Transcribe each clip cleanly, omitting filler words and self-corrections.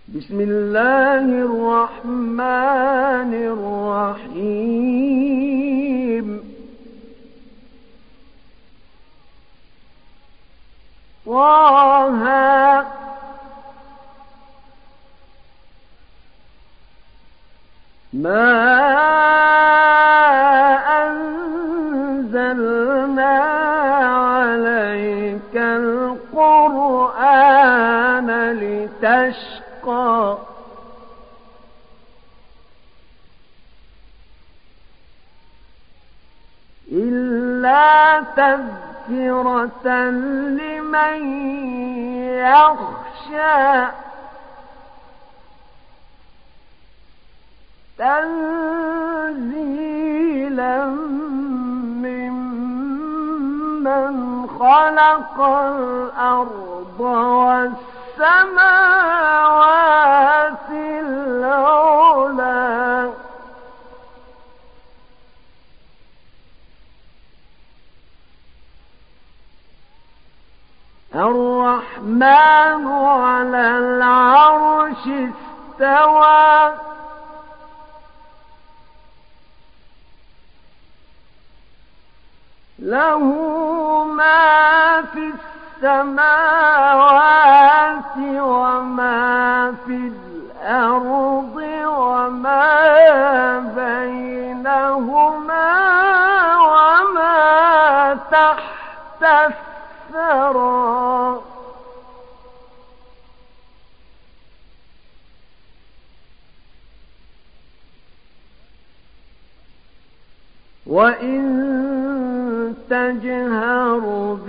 بسم الله الرحمن الرحيم طه ما أنزلنا عليك القرآن لتشقى إلا تذكرة لمن يخشى تنزيلا ممن خلق الأرض والسماوات العلى الرحمن على العرش استوى له ما في السماوات وما في الأرض وما بينهما وما تحت الثرى وإن تجهر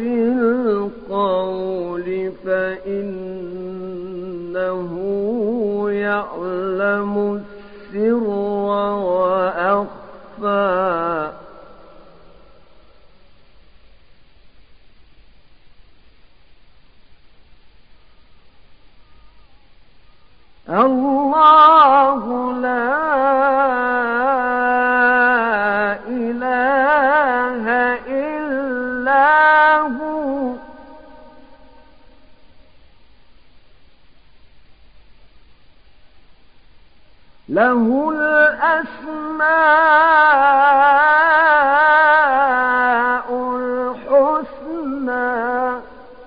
بالقول فإنه يعلم السر وأخفى الله لا إله إلا هو له الأسماء الحسنى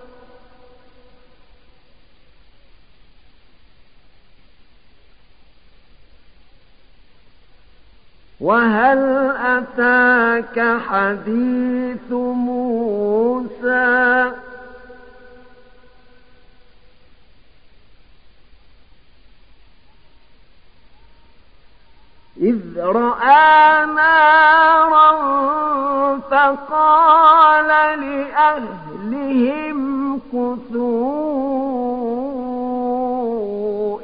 وهل أتاك حديث موسى إذ رأى نارا فقال لأهلهم كثوا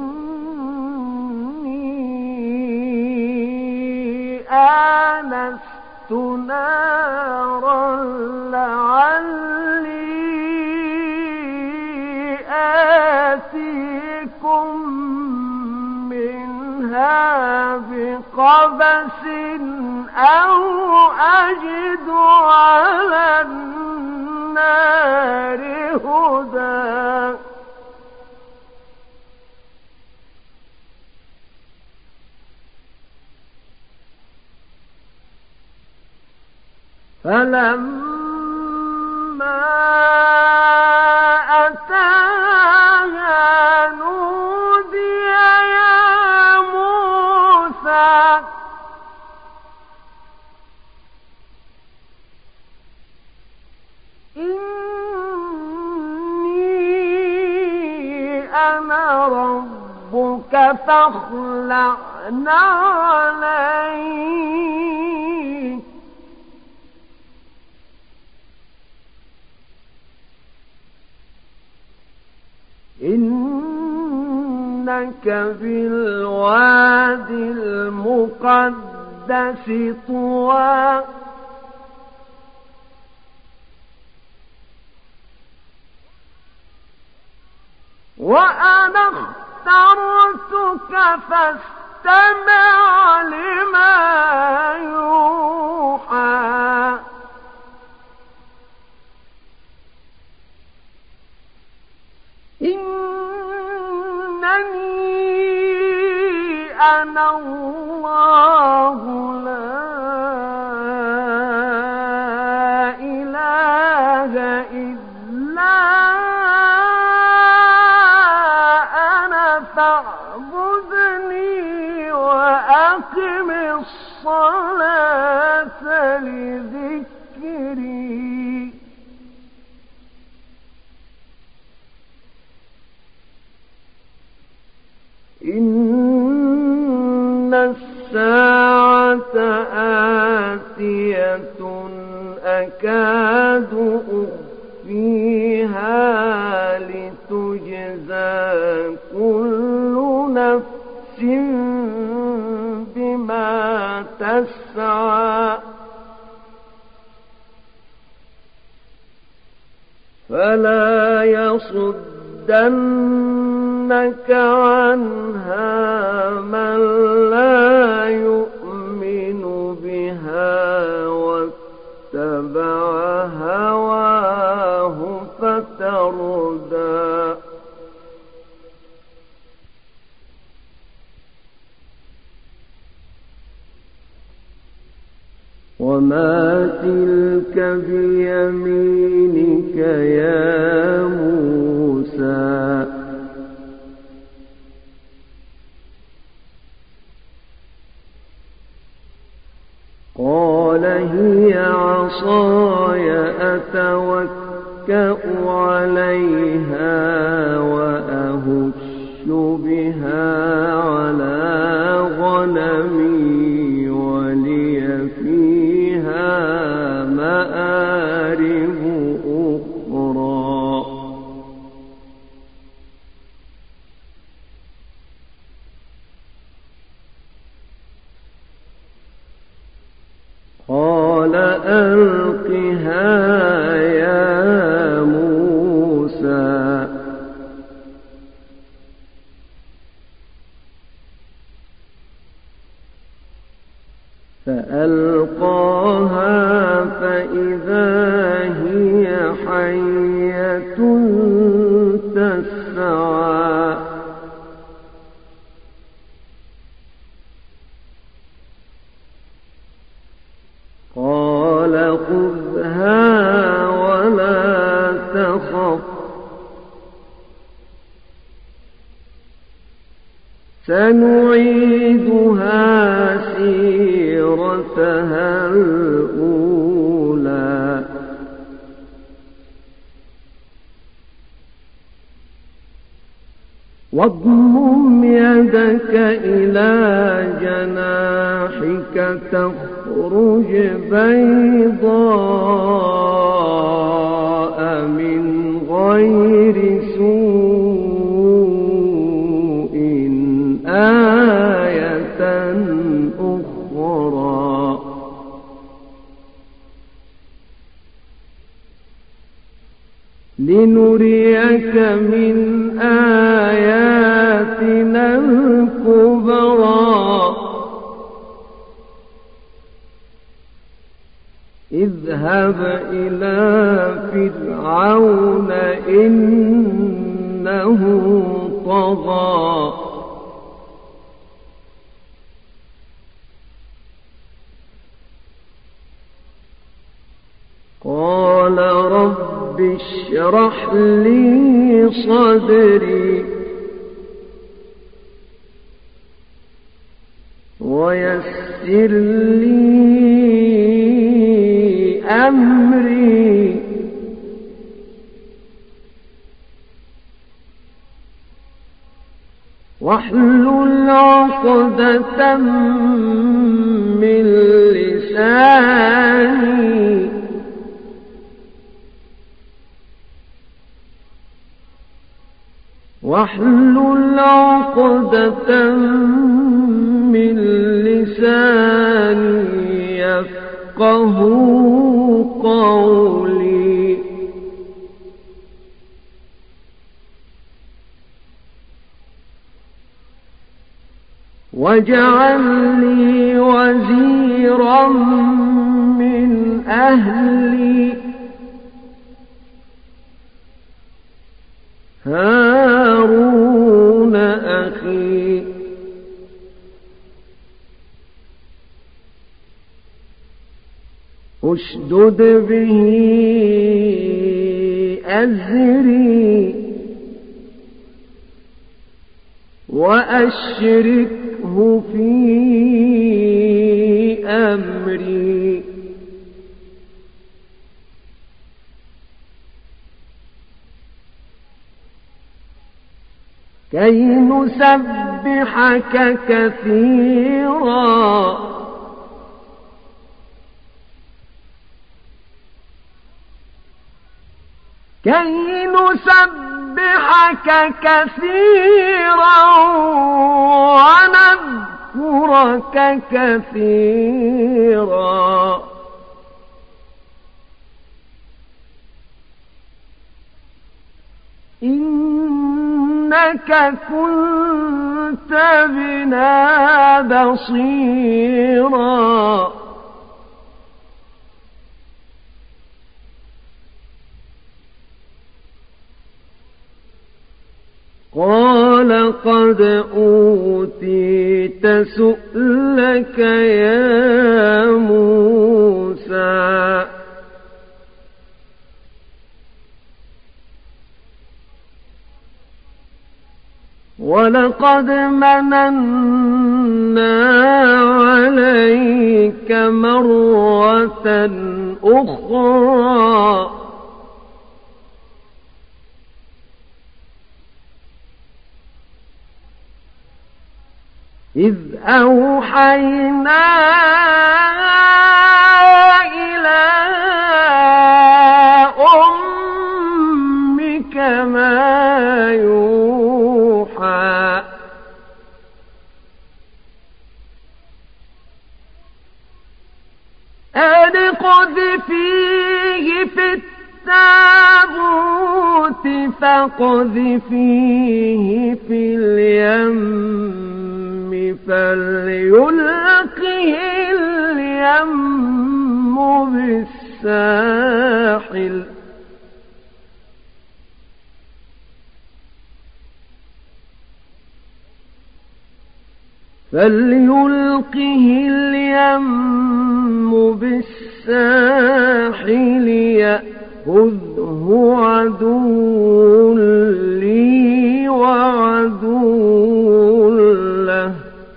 إني آنست نارا لعلي آتيكم منها بقبس أو أجد على النار هدى فلما أتاها نودي يا موسى إني أنا ربك فاخلع عليك إنك بالوادي المقدس طوى وأنا اخترتك فاستمع لما يوحى إنني أنا الله لا إله إلا أنا فاعبدني وأقم الصلاة لذكري. إن الساعة آتية أكاد أخفيها لتجزى كل نفس بما تسعى فلا يصدنك عنها من لا يؤمن بها واتبع هواه فتردى. وما تلك بيمينك يا موسى؟ قال هي عصاي أتوكأ عليها وأهش بها على غنمي ولي فيها مآرب أخرى. قال ألقها يا موسى. فألقاها فإذا هي حية تسعى. قال خذها ولا تخف سنعيدها سيرتها الأولى. واضمم يدك إلى جناحك تخرج بيضاء من غير سوء آية أخرى. لنريك من آياتنا الكبرى. اذهب إلى فرعون إنه طغى. قال رب اشرح لي صدري ويسر لي أمري واحلل عقدة من لساني واحلل عقدة من لساني يفقه قولي. واجعل لي وزيرا من أهلي هارون أخي اشدد به أزري وأشركه في أمري كي نسبحك كثيرا ونذكرك كثيرا إنك كنت بنا بصيرا قال قد أوتيت سؤلك يا موسى ولقد مننا عليك مرة أخرى إذ أوحينا إلى أمك ما يوحى أن اقذفيه في التابوت فاقذفيه في اليم فليلقه اليم بالساحل يأخذه عدو لي وعدو له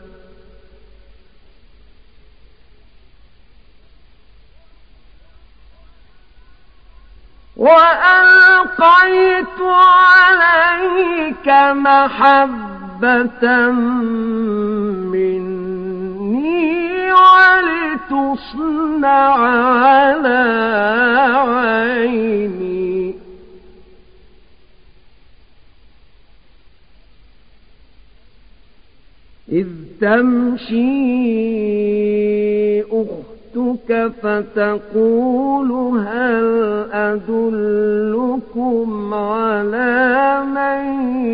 وألقيت عليك محبة مني ولتصنع على عيني إذ تمشي أختك فتقول هل أدلكم على من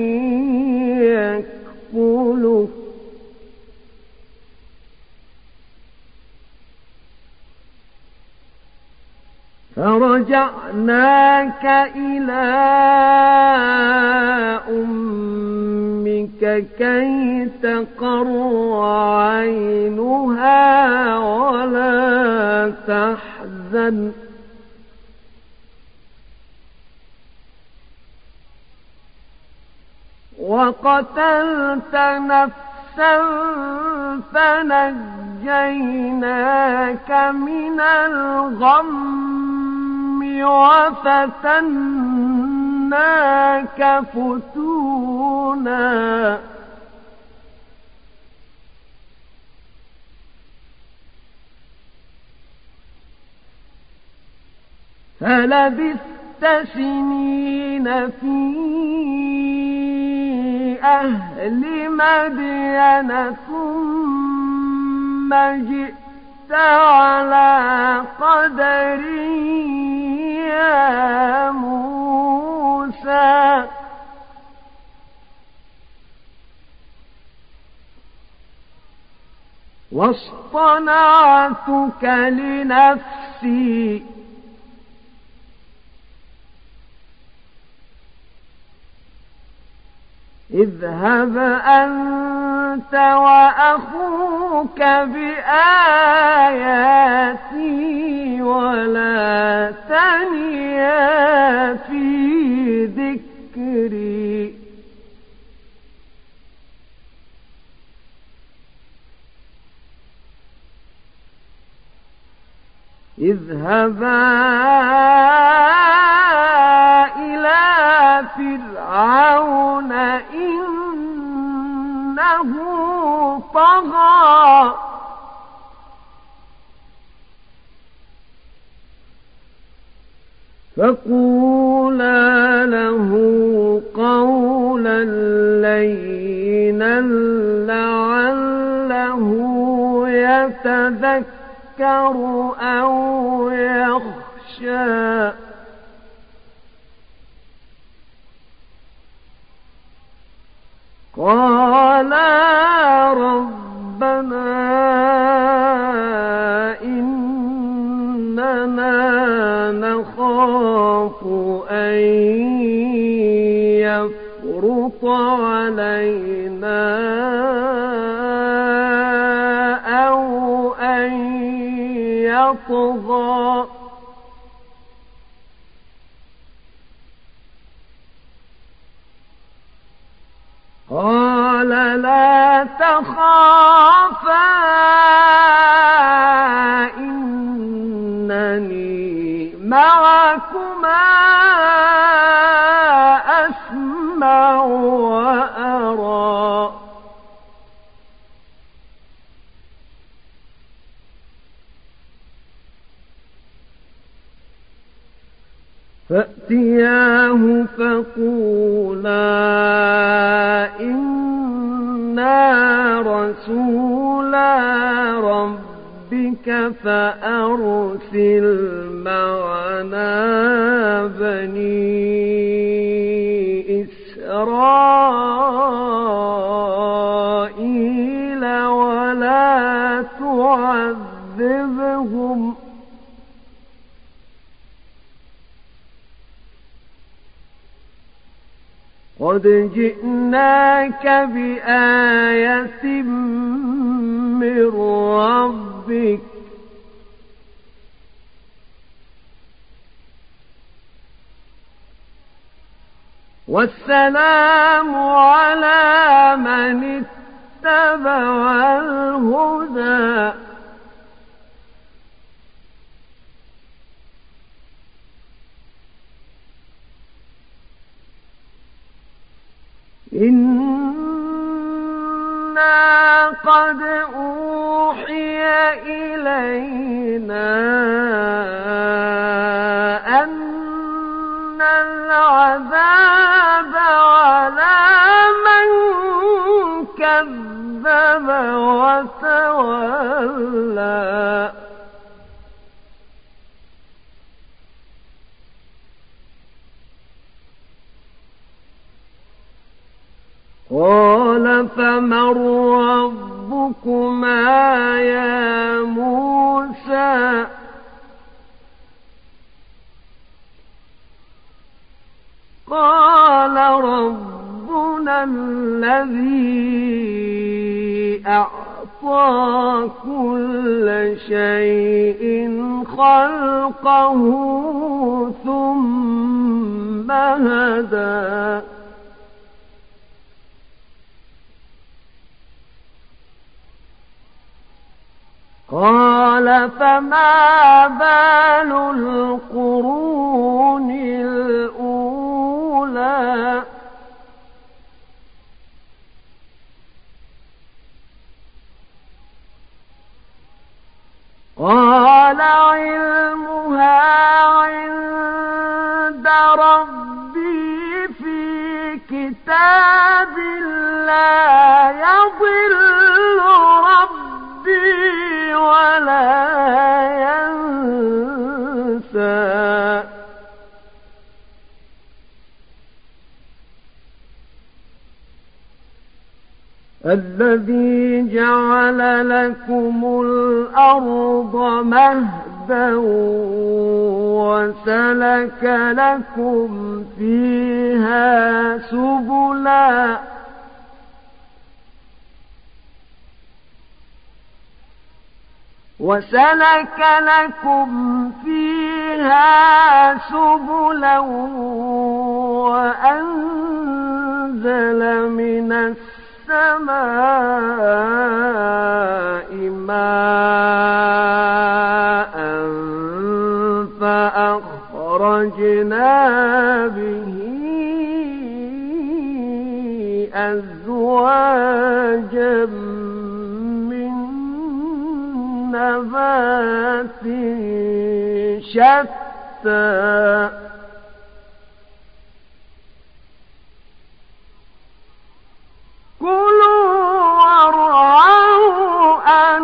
يكفله فرجعناك إلى أمك كي تقر عينها ولا تحزن وقتلت نفسا فنجيناك من الغم وفتناك فتونا فلبثت سنين في أهل مدين ثم جئت على قدري يا موسى واصطنعتك لنفسي اذهب أنت أنت وأخوك بآياتي ولا تنيا في ذكري. اذهبا إلى فرعون إنه طغى فقولا له قولا لينا لعله يتذكر أو يخشى. قالا ربنا إننا نخاف أن يفرط علينا أو أن يطغى. قال لا تخافا إنني معكما أسمع وأرى. فأتياه فقولا إنا رسولا ربك فأرسل معنا بني إسرائيل ولا تعذبهم قد جئناك بآية من ربك والسلام على من اتبع الهدى. إنا قد أوحي إلينا أن العذاب على من كذب وتولى. قال فمن ربكما يا موسى. قال ربنا الذي أعطى كل شيء خلقه ثم هدى. قال فما بال القرون الأولى. قال علمها عند ربي في كتاب لا يضل ربي ولا ينسى. الذي جعل لكم الأرض مهدا وسلك لكم فيها سبلا وسلك لكم فيها سبلا وأنزل من السماء ماء فأخرجنا به أزواجا من نبات شتى كلوا وارعوا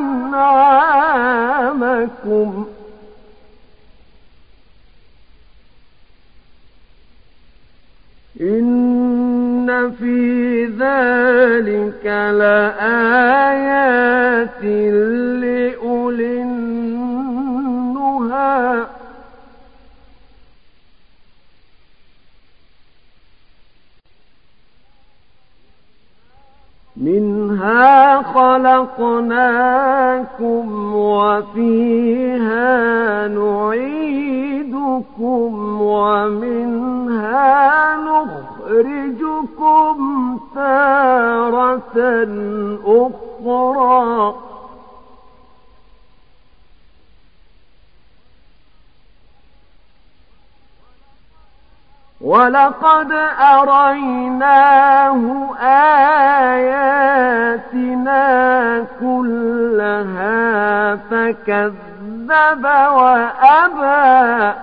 أنعامكم إن في ذلك لآيات لأولي النهى منها خلقناكم وفيها نعيدكم ومنها نخرجكم تارة أخرى ولقد أريناه آياتنا كلها فكذب وأبى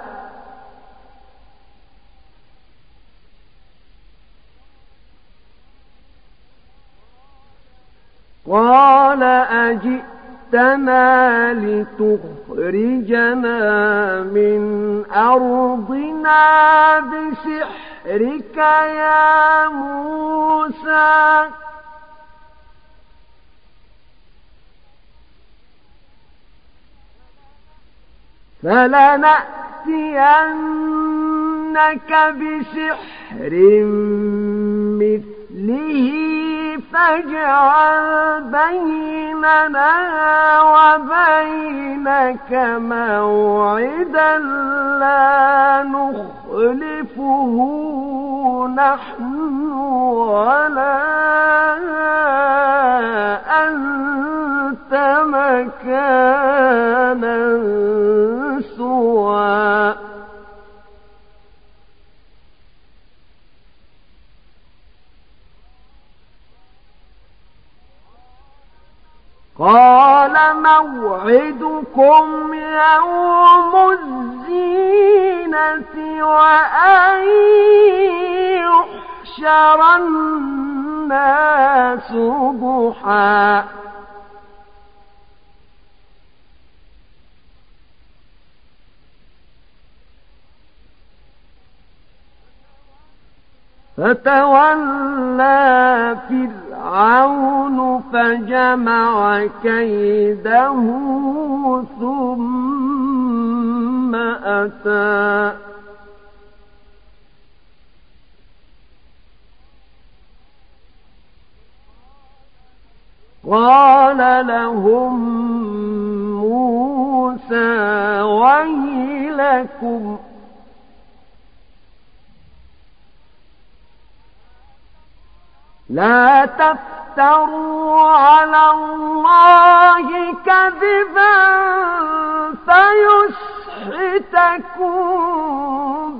قال أجئتنا لتخرجنا من أرضنا بسحرك يا موسى فلنأتينك بسحر مثله فاجعل بيننا وبينك موعدا لا نخلفه نحن ولا أنت مكانا سوى قال موعدكم يوم الزينة وأن يحشر الناس ضحى فتولى فرعون فجمع كيده ثم أتى قال لهم موسى ويلكم لا تفتروا على الله كذبا فيسحتكم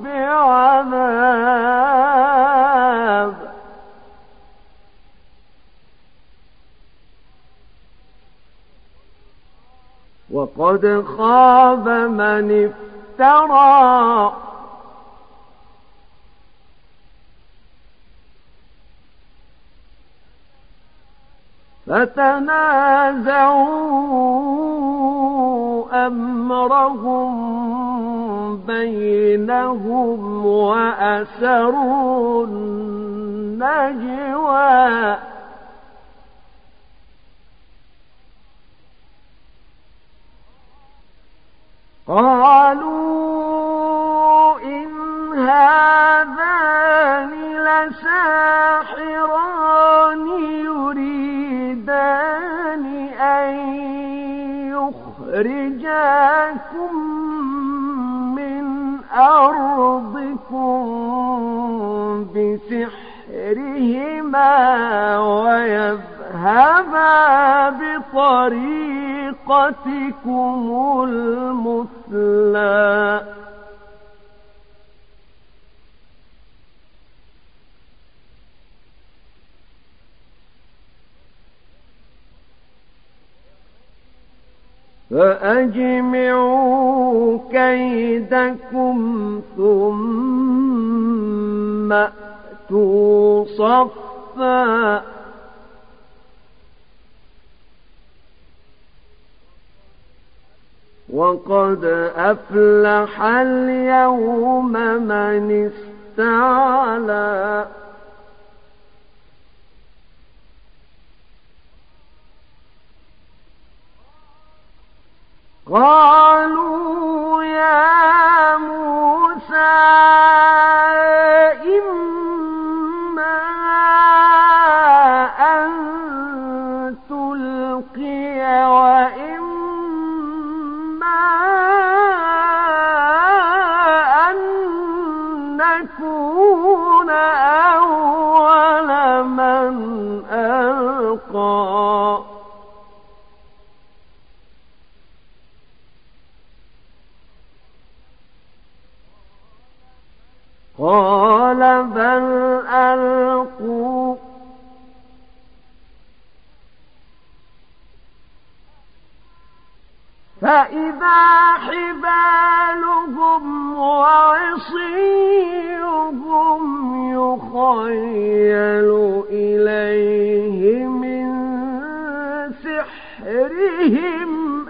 بعذاب وقد خاب من افترى فتنازعوا أمرهم بينهم وأسروا النجوى قالوا إن هذان لساحران يريدان أن بسحرهما ويذهبا بطريقتكم المثلى فأجمعوا كيدكم ثم أتوا صفا وقد أفلح اليوم من استعلى قالوا يا موسى إما أن تلقي وإما أن نكون أول من ألقى قال بل ألقوا فإذا حبالهم وعصيهم يخيل إليه من سحرهم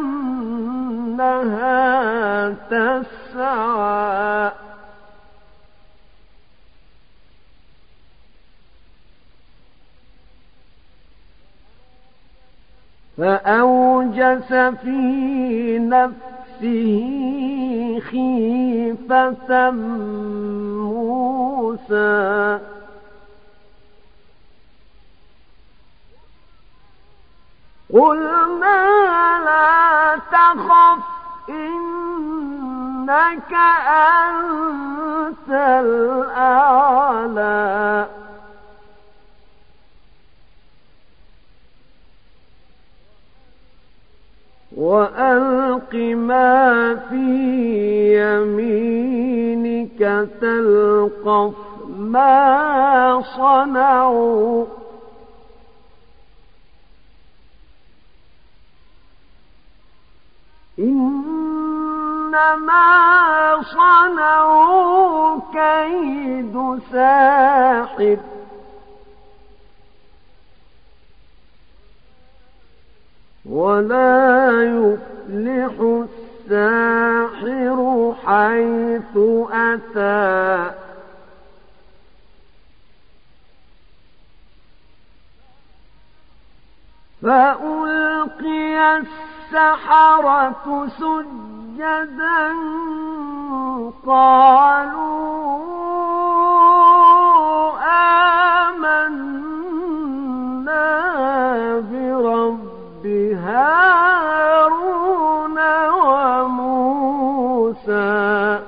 أنها تسعى فأوجس في نفسه خيفة موسى قلنا لا تخف إنك أنت الأعلى وألق ما في يمينك تلقف ما صنعوا إنما صنعوا كيد ساحر ولا يفلح الساحر حيث أتى فألقي السحرة سجدا قالوا آمنا برب هارون وموسى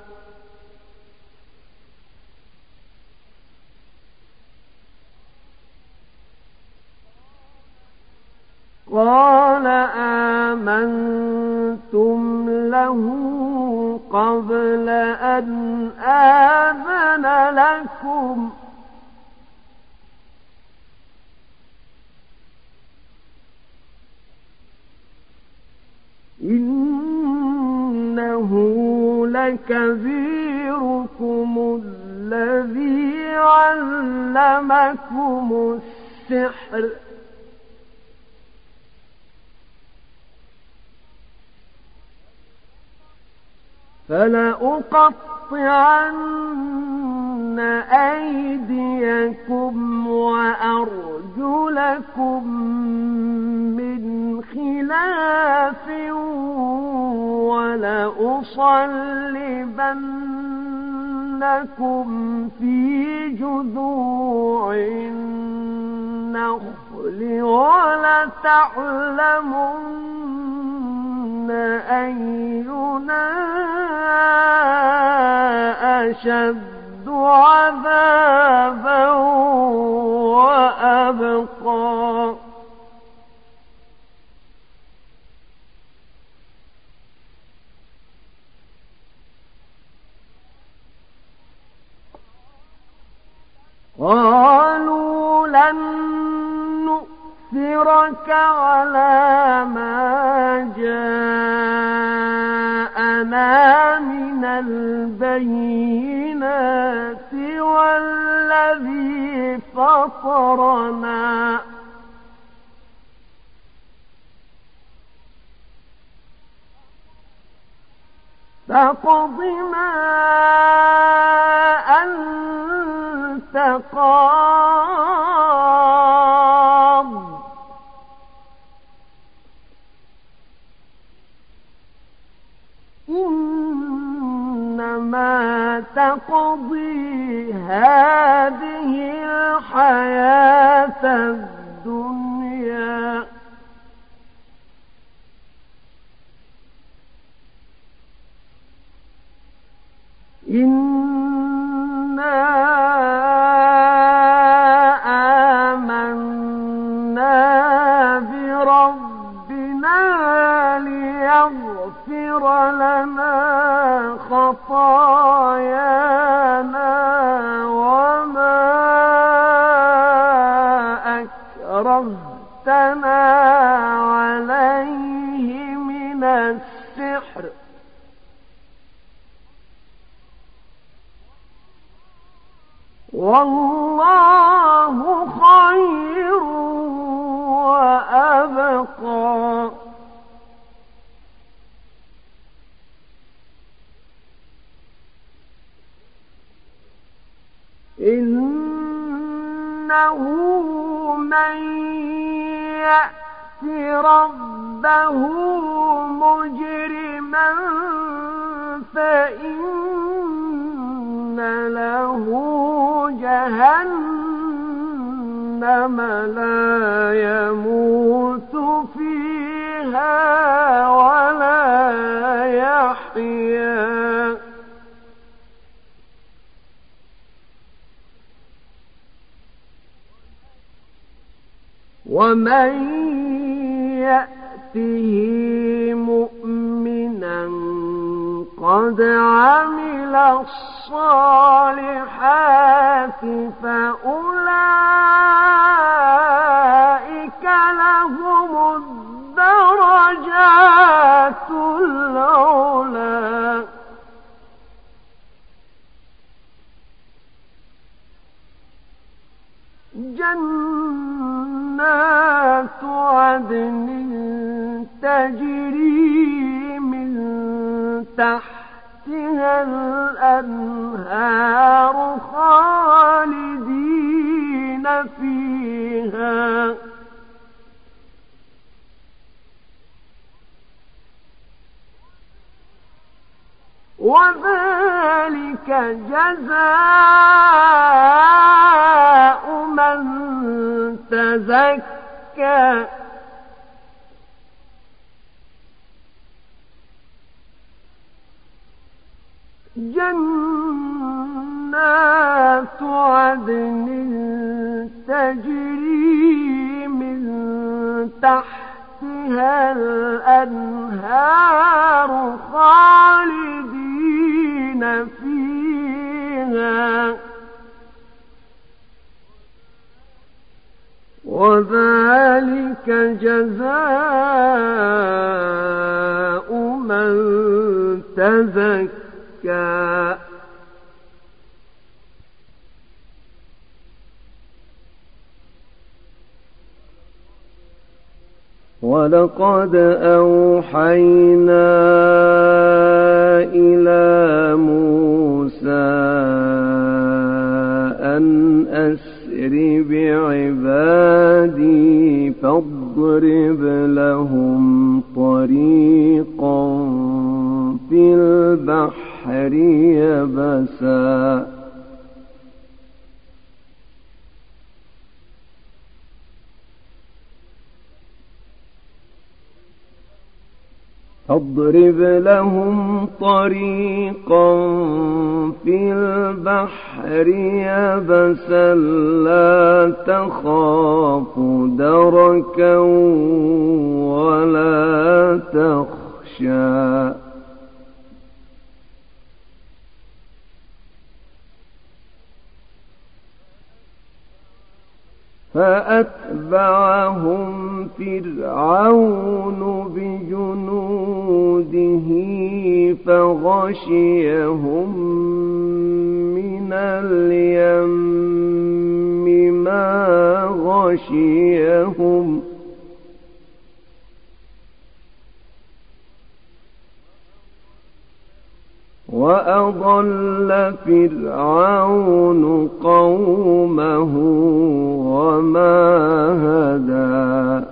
قال آمنتم له قبل أن آذن لكم إنه لكبيركم الذي علمكم السحر فلأقطعن أيديكم وأرجلكم من خلاف ولأصلبنكم في جذوع النخل ولتعلمن أينا أشد عذابا أن نؤثرك على ما جاءنا من البينات والذي فطرنا فاقض ما أنت قاض إنما تقضي هذه الحياة الدنيا إنا آمنا بربنا ليغفر لنا خطايانا وما أكرهتنا عليه من السحر والله خير وأبقى إنه من يأت ربه مجرما فإن له جهنم لا يموت فيها ولا يحيا ومن يأته مؤمنا قد عمل الصالحات فأولئك لهم الدرجات العلى جنات عدن تجري من تحتها الأنهار خالدين فيها وذلك جزاء من تزكى جنات عدن تجري من تحتها الأنهار خالدين فيها وذلك جزاء من تزكى ولقد أوحينا إلى موسى أن أسر بعبادي فاضرب لهم طريقا في البحر يبسا فاضرب لهم طريقا في البحر يبسا لا تخاف دركا ولا تخشى فأتبعهم فرعون بجنوده فغشيهم من اليم ما غشيهم وأضل فرعون قومه وما هدى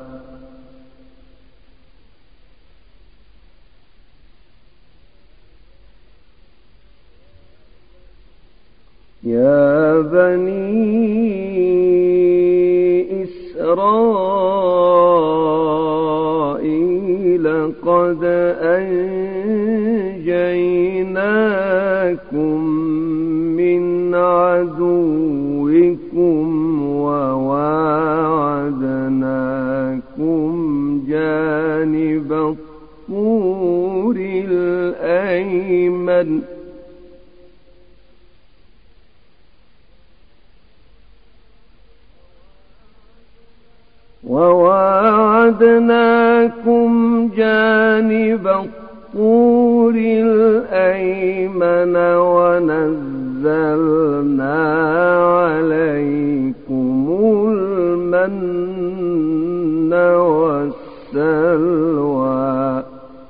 يا بني إسرائيل قد أنجيناكم من عدوكم وواعدناكم جانب الطور الأيمن الطور الأيمن ونزلنا عليكم المن والسلوى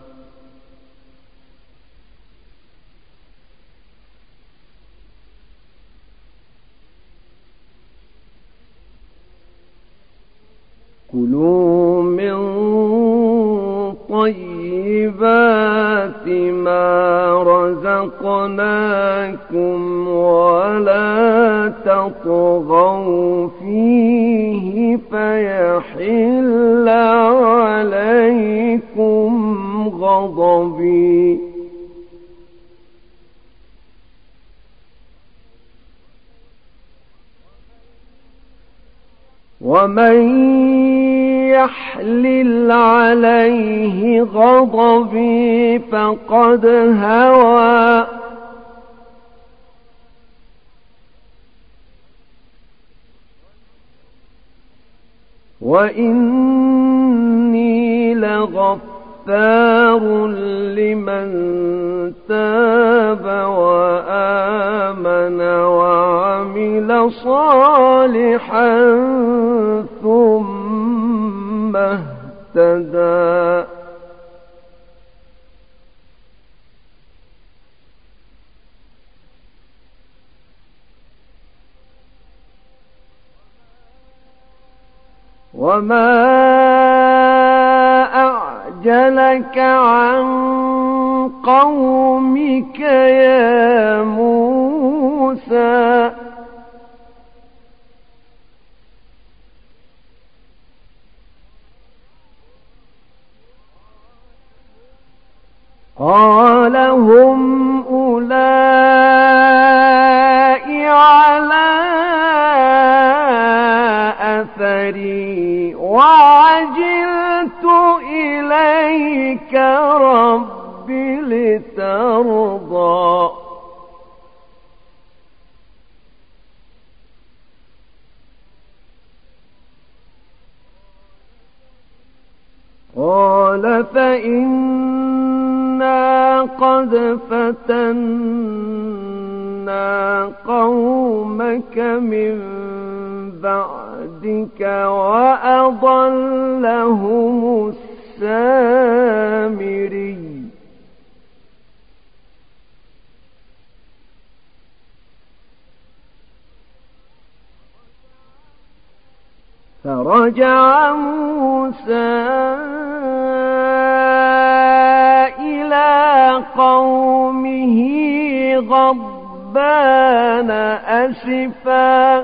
كلوا من طيبات ما رزقناكم ولا تطغوا فيه فيحل عليكم غضبي ومن يحلل عليه غضبي فقد هوى وإني لغفار لمن تاب وآمن وعمل صالحا ثم اهتدى وما أعجلك عن قومك يا موسى قال هم أولئك على أثري وعجلت إليك رب لترضى قال فإنا قد فتنا قومك من بعدك وأضلهم السامري فرجع موسى إلى قومه غضبان أسفا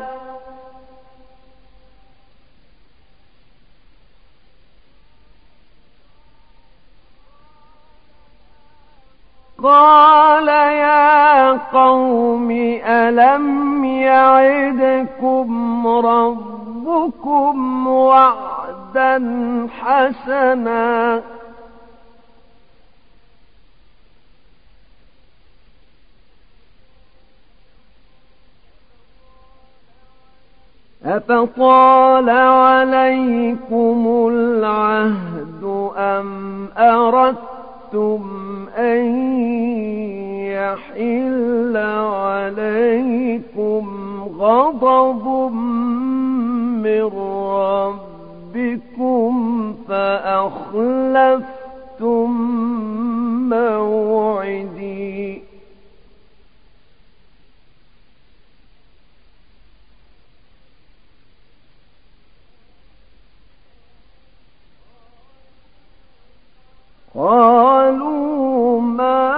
قال يا قوم ألم يعدكم ربكم وعدا حسنا أفطال عليكم العهد أم أردتم أن يحل عليكم غضب من ربكم فأخلفتم موعدي قالوا ما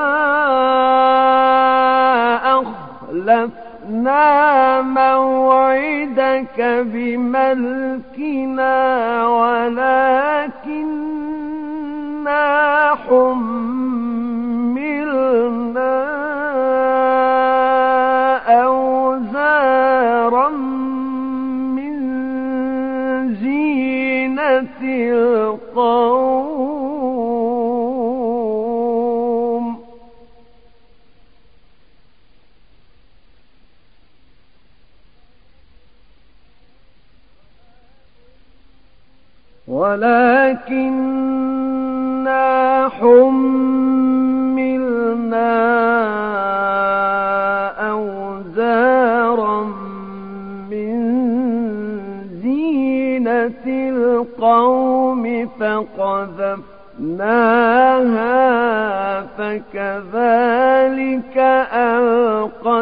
أخلفنا موعدك بملكنا ولكننا حملنا أوزارا من زينة القوم ولكننا حملنا أوزارا من زينة القوم فقذفناها فكذلك ألقى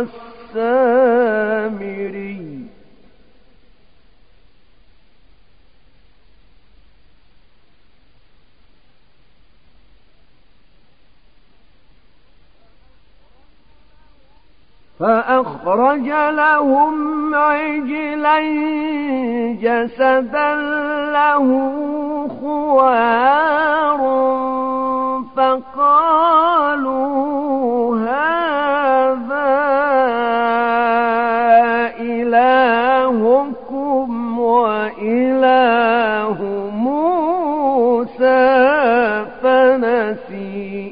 السامري فأخرج لهم عجلا جسدا له خوار فقالوا هذا إلهكم وإله موسى فنسي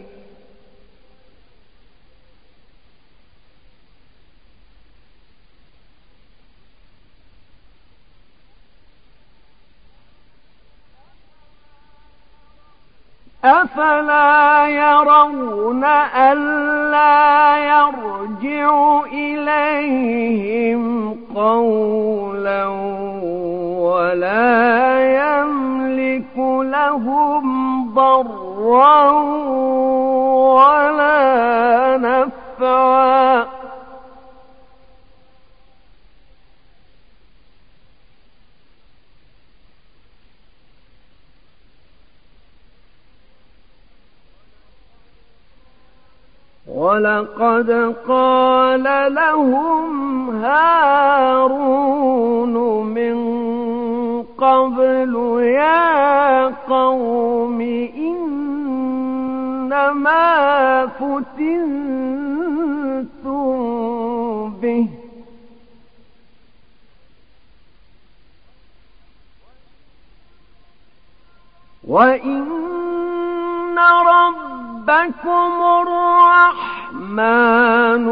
أفلا يرون ألا يرجع إليهم قولا ولا يملك لهم ضرا ولا نفعا ولقد قال لهم هارون من قبل يا قوم إنما فتنتم به وإن ربكم الرحمن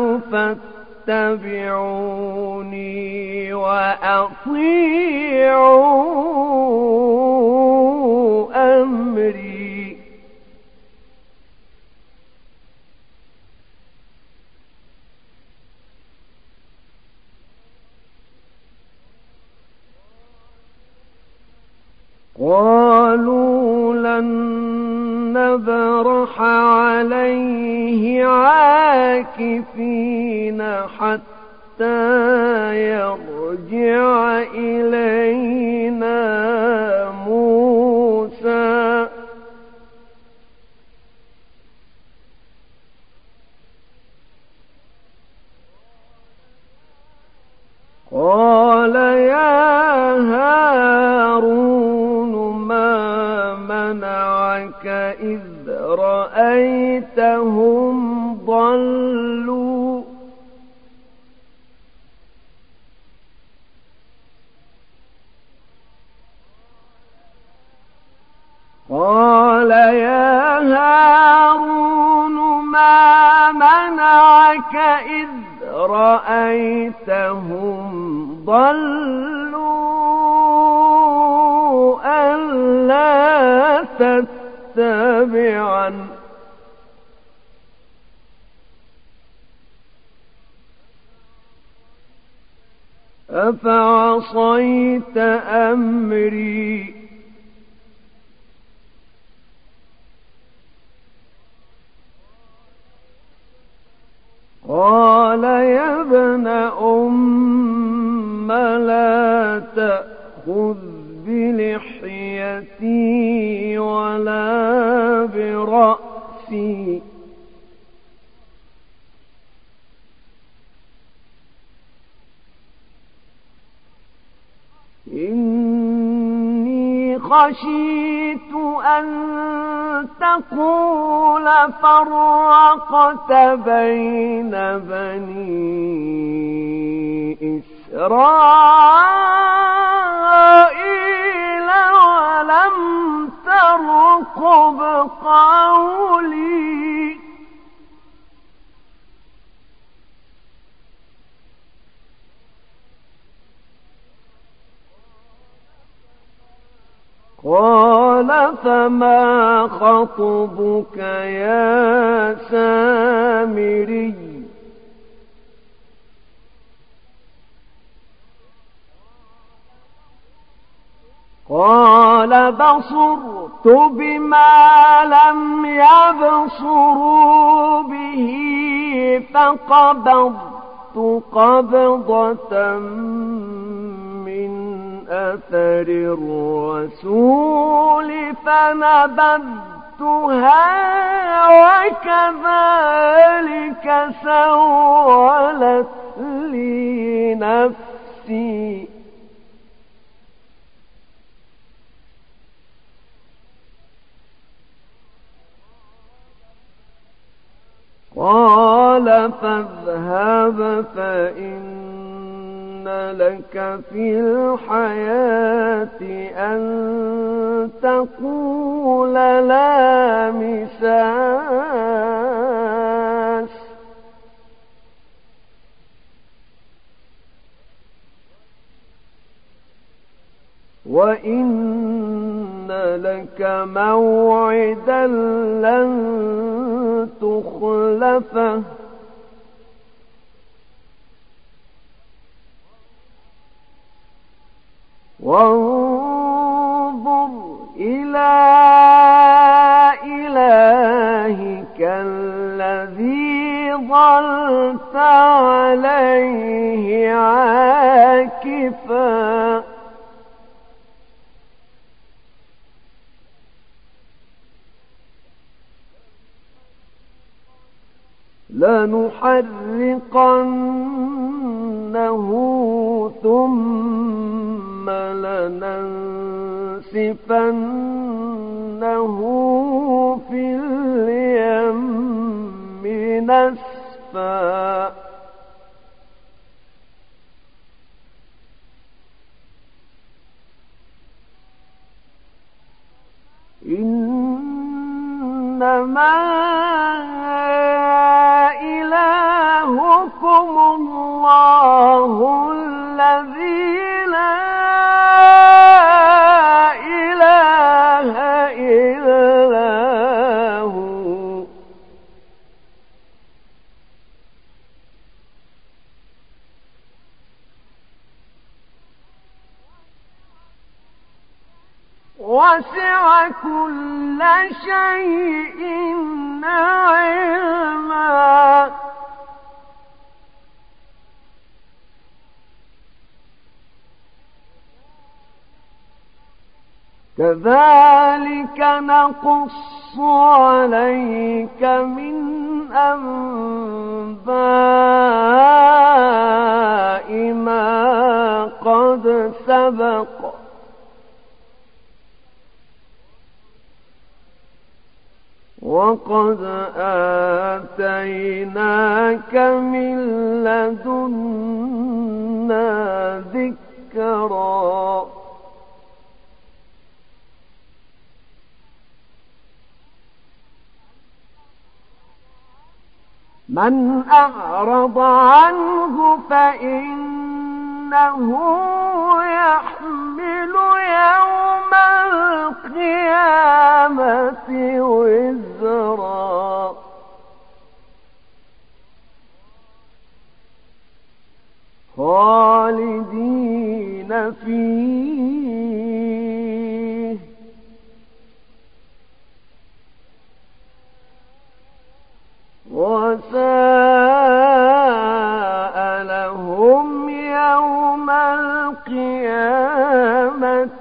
فاتبعوني وأطيعوا أمري قالوا لن نبرح عليه عاكفين حتى يرجع إلينا موسى قال يا هارون ما منعك إذ رأيتهم ضلوا قال يا هارون ما منعك إذ رأيتهم ضلوا تتبعن أفعصيت أمري قال يا ابن أم لا تأخذ بلحيتي ولا برأسي إني خشيت أن تقول فرقت بين بني إسرائيل ولم ترقب قولي قال فما خطبك يا سامري قال بصرت بما لم يبصروا به فقبضت قبضة من أثر الرسول فنبذتها وكذلك سولت لي نفسي قال فاذهب فإن لك في الحياة أن تقول لا مساس وإن لك موعدا لن تخلفه وانظر إلى إلهك الذي ظلت عليه عاكفا لنحرقنه ثم لننسفنه في اليم نسفا إنما إلهكم الله الذي لا إله إلا هو وسع كل شيء علما كذلك نقص عليك من أنباء ما قد سبق وقد آتيناك من لدنا ذكرا من أعرض عنه فإنه يحمل يوم القيامة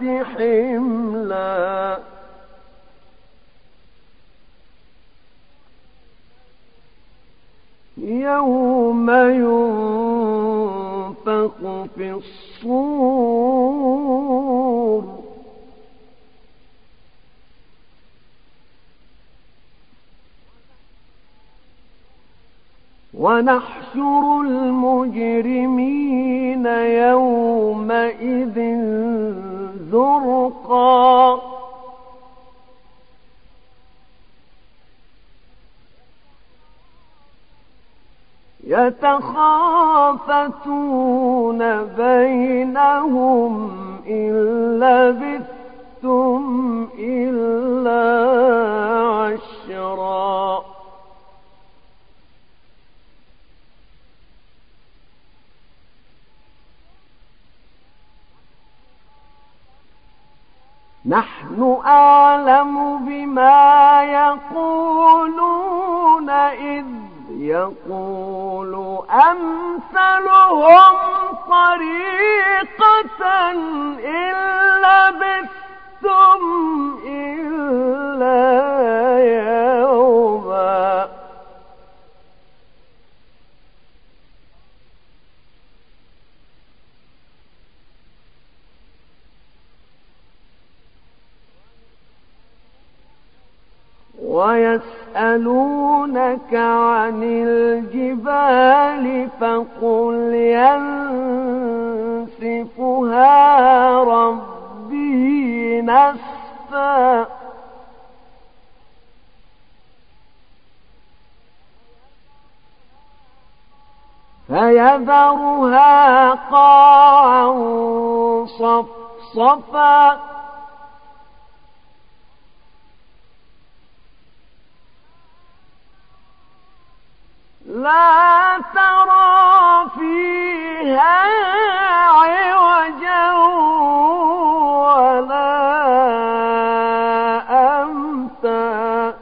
حملا يوم ينفخ في الصور ونحشر المجرمين يومئذ زرقا يتخافتون بينهم إن لبثتم إلا عشرا نحن أعلم بما يقولون إذ يقول أمثلهم طريقة إن لبثتم إلا يوما ويسألونك عن الجبال فقل ينسفها ربي نسفا فيذرها قاعا صفصفا لا ترى فيها عوجا ولا أمتا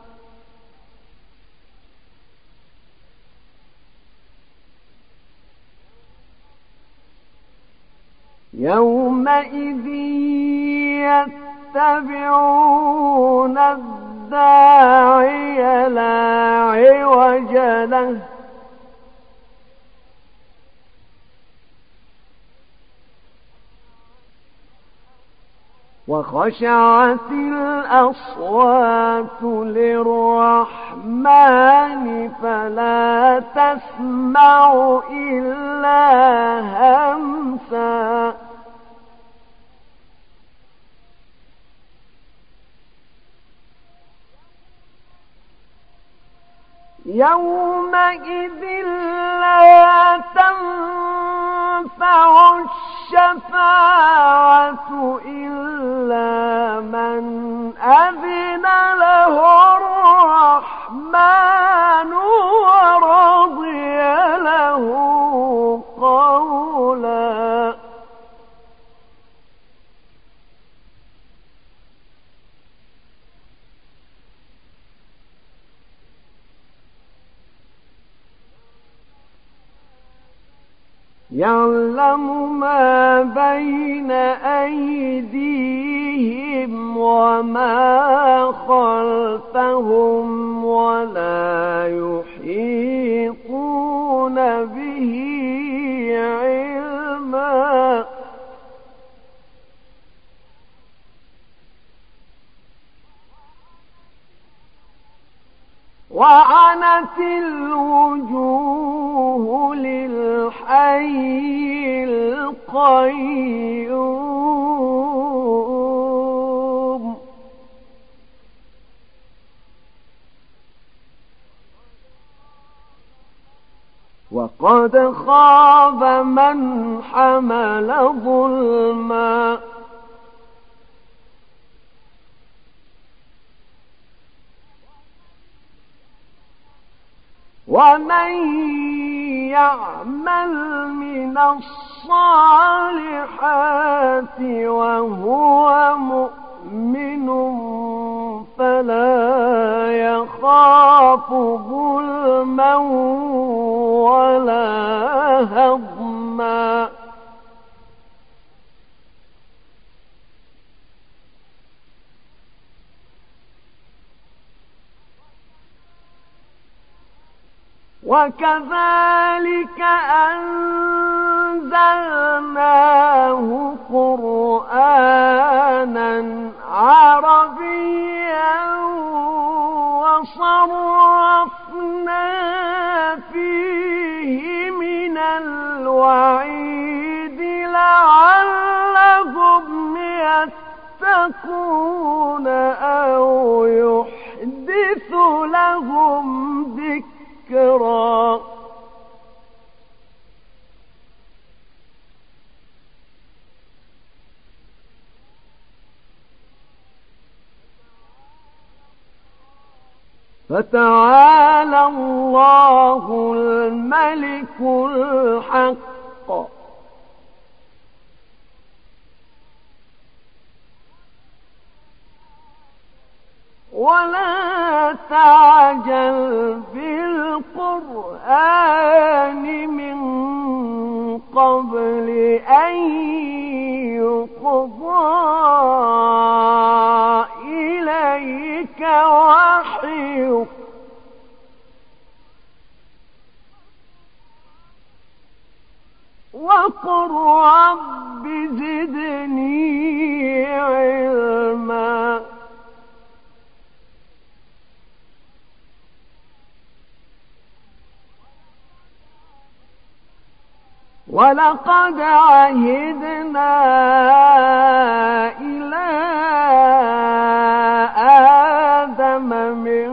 يومئذ يتبعون الداعي لا عوج له وخشعت الأصوات للرحمن فلا تسمع إلا همسا يومئذ لا تنفع الشفاعة إلا من أذن له الرحمن ورضي له قولا يعلم ما بين أيديهم وما خلفهم ولا يحيطون به علما وعنت الوجوه للحي القيوم وقد خاب من حمل ظلما ومن يعمل من الصالحات وهو مؤمن فلا يخاف ظلما ولا هضما وكذلك أنزلناه قرآنا عربيا وصرفنا فيه من الوعيد لعلهم يتقون أو يحدث لهم ذكرا. فتعالى الله الملك الحق ولا تعجل بالقرآن من قبل أن يقضى إليك وحيه وقل رب زدني علما. ولقد عهدنا إلى آدم من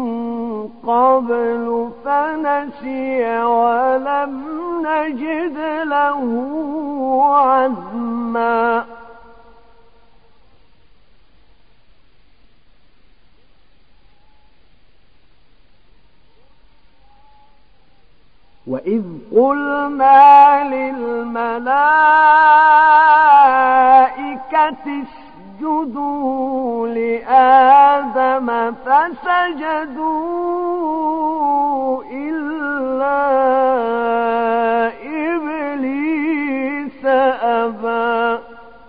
قبل فنسي ولم نجد له عزما. وإذ قلنا للملائكة اسجدوا لآدم فسجدوا إلا إبليس أبى.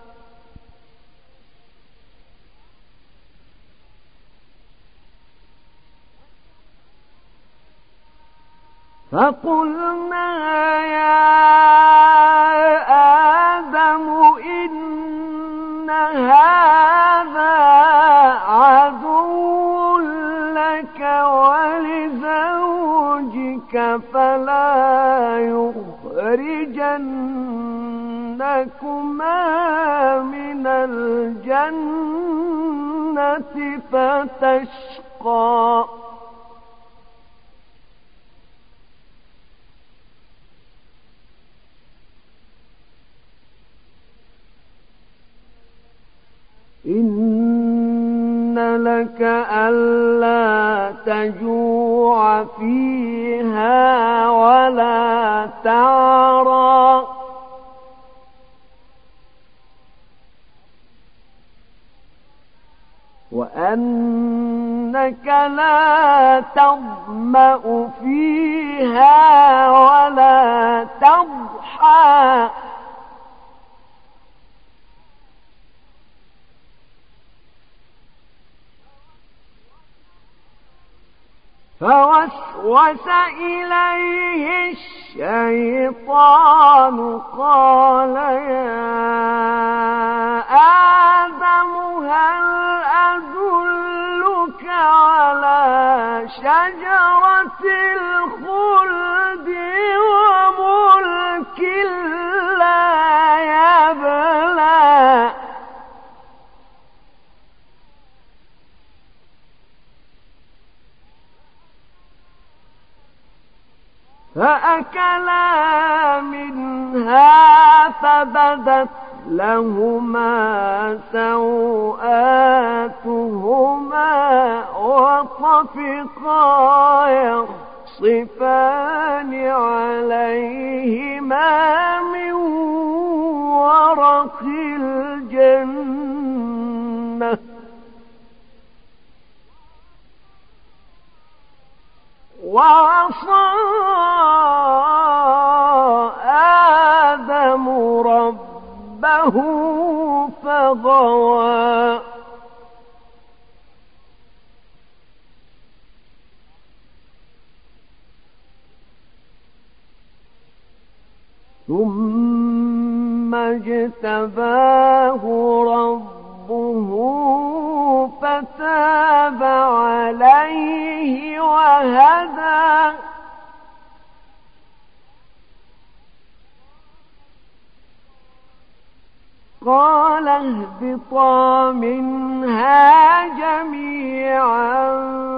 فقلنا يا آدم إن هذا عدو لك ولزوجك فلا يخرجنكما من الجنة فتشقى. إن لك ألا تجوع فيها ولا تعرى وأنك لا تظمأ فيها ولا تضحى فوسوس إليه الشيطان قال يا آدم هل أدلك على شجرة الخلد وملك لا يبلى. فأكلا منها فبدت لهما سوآتهما وطفقا يخصفان عليهما من ورق الجنة وعصى آدم ربه فغوى. ثم اجتباه ربه فتاب عليه وهدى قال اهبطا منها جميعا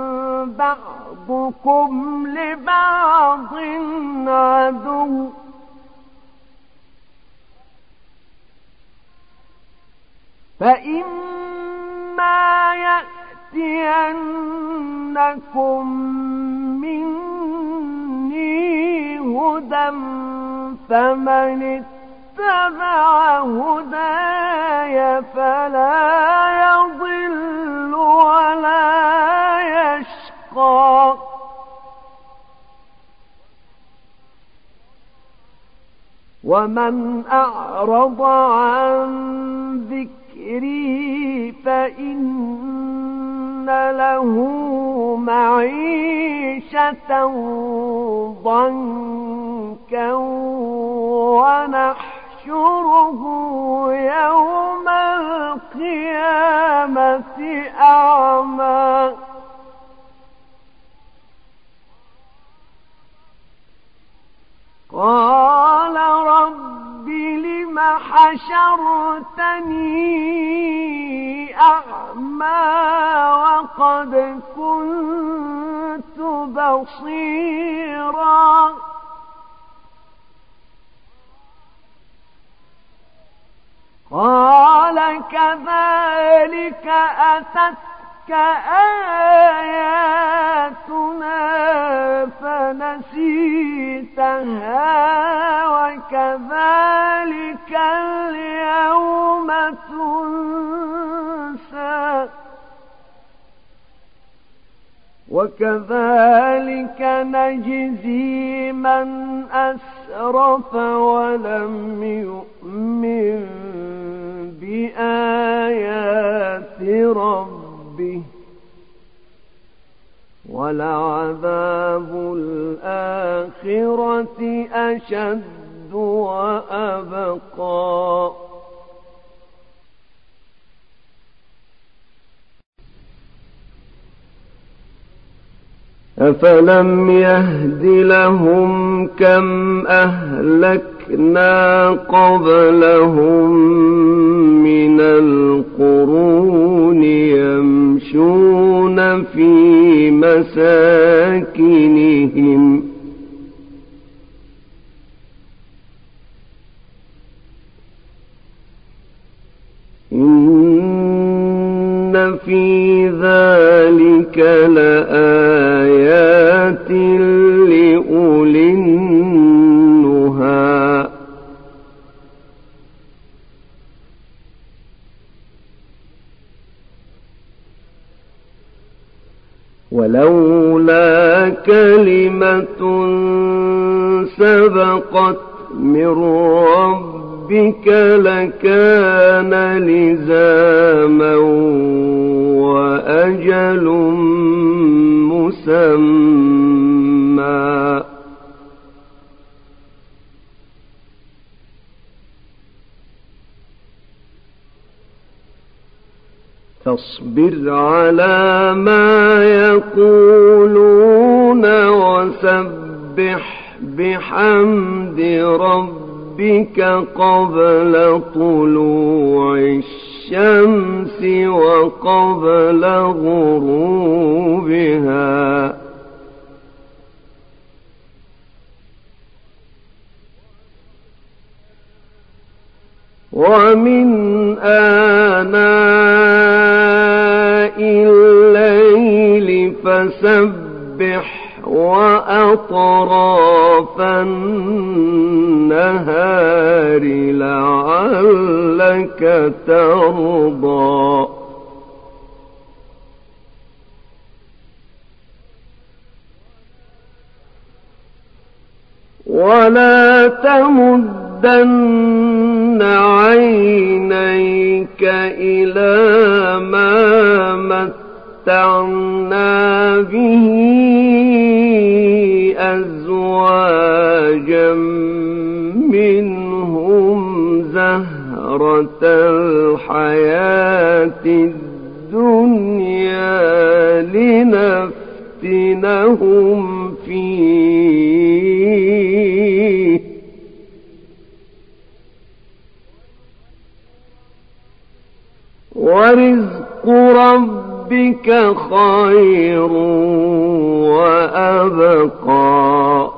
بعضكم لبعض عدو فإما يأتينكم مني هدى فمن اتبع هداي فلا يضل ولا يشقى ومن أعرض عن ذكري فإن له معيشة ضنكا ونحشره يوم القيامة أعمى قال رب لم حشرتني أعمى وقد كنت بصيرا قال كذلك أتتك آياتنا فنسيتها وكذلك اليوم تنسى وكذلك نجزي من أسرف ولم يؤمن بآيات ربه ولعذاب الآخرة أشد وأبقى أفلم يهد لهم كم أهلكنا قبلهم من القرون يمشون في مساكنهم إن في ذلك لآيات لأولي النهى ولولا كلمة سبقت من ربك لكان لزاما وأجل مسمى فاصبر على ما يقولون وسبح بحمد ربك قبل طلوع الشمس وقبل غروبها ومن آناء الليل فسبح وأطراف النهار لعلك ترضى ولا تمدن عينيك إلى ما متعنا به أزواجا منهم زهرة الحياة الدنيا لنفتنهم فيه ورزق ربك خير وأبقى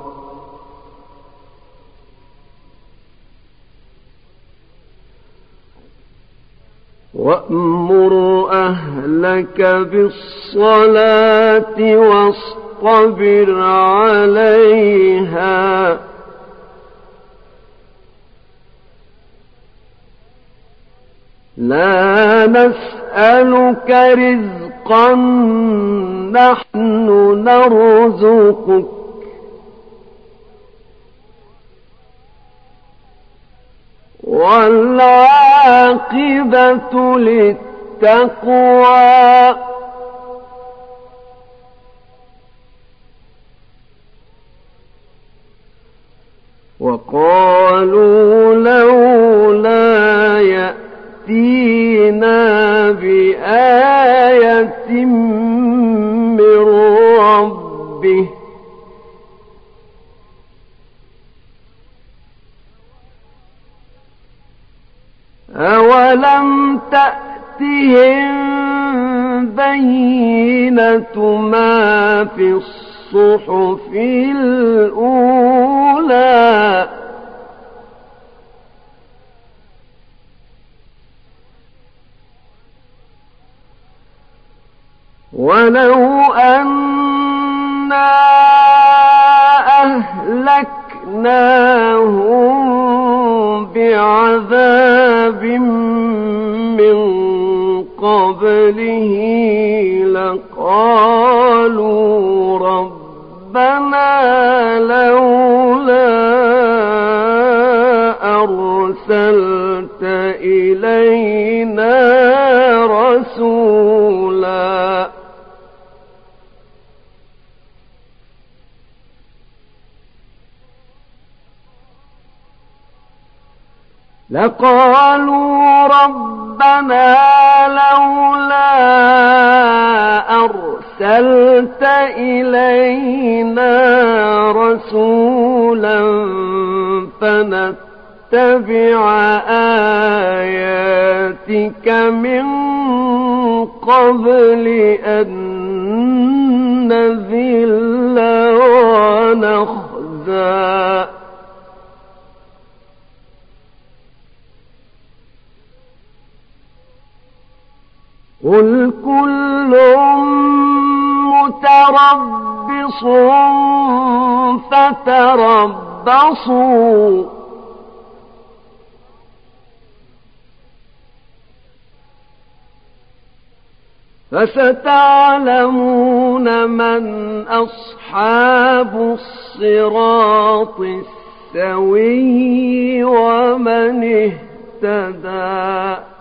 وأمر أهلك بالصلاة واصطبر عليها لا نسألك رزقا نحن نرزقك والعاقبة للتقوى وقالوا لولا يأتينا بآية من ربه أولم تأتهم بينة ما في الصحف الأولى ولو أنا أهلكناهم بعذاب من قبله لقالوا ربنا لولا أرسلت إلينا رسولا أرسلت إلينا رسولا فنتبع آياتك من قبل أن نذل ونخزى قل كل متربص فتربصوا فستعلمون من أصحاب الصراط السوي ومن اهتدى